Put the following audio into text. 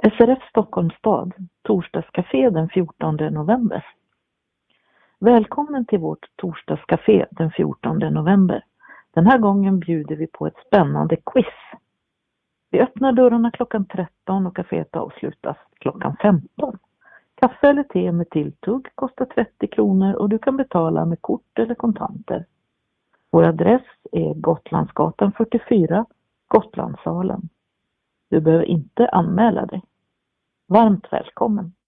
SRF Stockholms stad, torsdagscafé den 14 november. Välkommen till vårt torsdagscafé den 14 november. Den här gången bjuder vi på ett spännande quiz. Vi öppnar dörrarna klockan 13 och kaféet avslutas klockan 15. Kaffe eller te med tilltugg kostar 30 kronor och du kan betala med kort eller kontanter. Vår adress är Gotlandsgatan 44, Gotlandssalen. Du behöver inte anmäla dig. Varmt välkommen!